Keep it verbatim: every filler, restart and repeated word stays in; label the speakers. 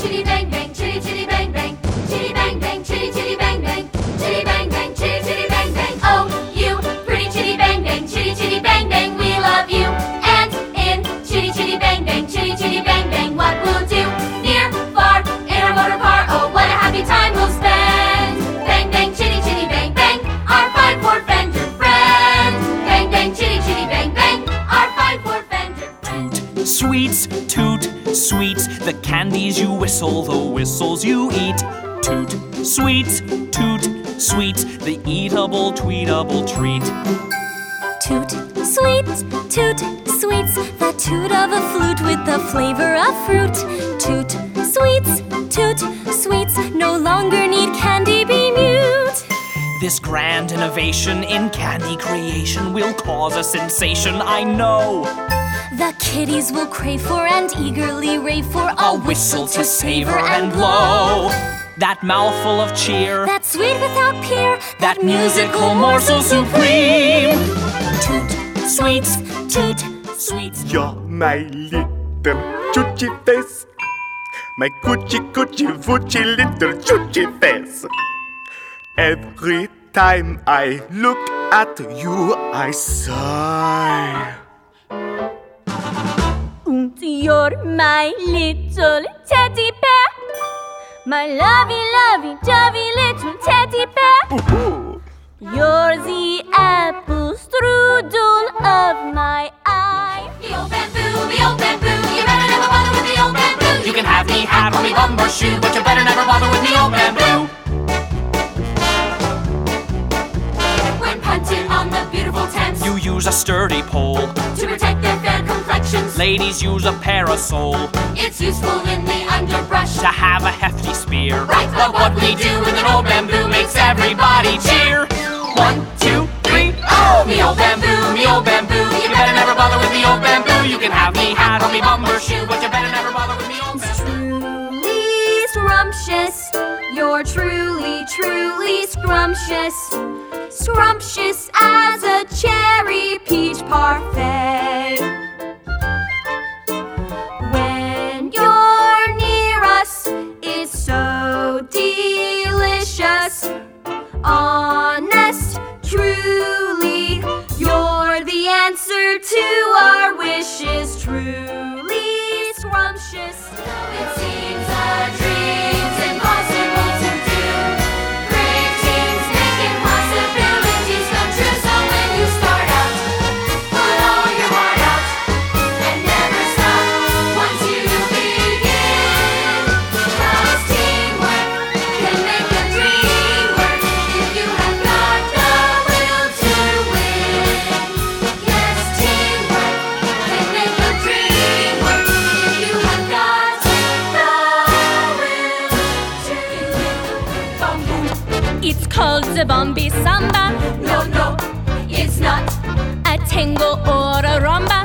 Speaker 1: chitty bang bang, chitty chitty bang bang, chitty bang bang, chitty chitty bang bang, chitty bang bang, chitty chitty bang bang. Oh, you pretty chitty bang bang, chitty chitty bang bang, we love you. And in chitty chitty bang bang, chitty chitty bang bang, what we'll do near, far, in our motor car. Oh, what a happy time we'll spend. Bang bang, chitty chitty bang bang, our five four Fender friend. Bang bang, chitty chitty bang bang, our five four Fender friend.
Speaker 2: Toot, sweets, toot, sweets, the candies you whistle, the whistles you eat. Toot, sweets, toot, sweets, the eatable, tweetable treat.
Speaker 3: Toot, sweets, toot, sweets, the toot of a flute with the flavor of fruit. Toot, sweets, toot, sweets, no longer need candy be mute.
Speaker 2: This grand innovation in candy creation will cause a sensation, I know.
Speaker 3: The kiddies will crave for and eagerly rave for a,
Speaker 2: A whistle to savor and blow. That mouthful of cheer,
Speaker 3: that sweet without peer,
Speaker 2: that musical morsel supreme.
Speaker 3: Toot, sweets, toot, sweets.
Speaker 4: You're my little choochie face, my coochie coochie woochie little choochie face. Every time I look at you, I sigh.
Speaker 3: You're my little teddy bear, my lovey, lovey, dovey little teddy bear.
Speaker 4: Ooh.
Speaker 3: You're the apple strudel of my eye.
Speaker 1: The old bamboo, the old bamboo, you better never bother with the old bamboo.
Speaker 2: You can have me hat, hold me bum or shoe, but you better never bother with me, old bamboo.
Speaker 1: When punted on the beautiful Thames,
Speaker 2: You use a sturdy pole,
Speaker 1: to protect their fair complexions.
Speaker 2: ladies use a parasol.
Speaker 1: It's useful in the underbrush.
Speaker 2: To have a hefty spear,
Speaker 1: Right, but what we do with an old bamboo makes everybody cheer.
Speaker 2: One, two, three,
Speaker 1: Oh, me old bamboo, me old bamboo, you better never bother with me old bamboo.
Speaker 2: You can have me hat, hold me bum or shoe, but you better never bother with me, old bamboo.
Speaker 3: Truly scrumptious, you're truly, truly scrumptious. Scrumptious as a cherry peach parfait. When you're near us, it's so delicious. Honest, truly, you're the answer to our wishes. Truly scrumptious.
Speaker 1: It seems our dreams impossible to do. Great teams make impossibilities come true. So when you start out, put all your heart out and never stop once you begin. 'Cause teamwork can make a dream work if you have got the will to win. Yes, teamwork can make a dream work if you have got the will to win. Bum, boom.
Speaker 3: It's called the Bombi Samba,
Speaker 1: No, no, it's not.
Speaker 3: a tango or a rumba.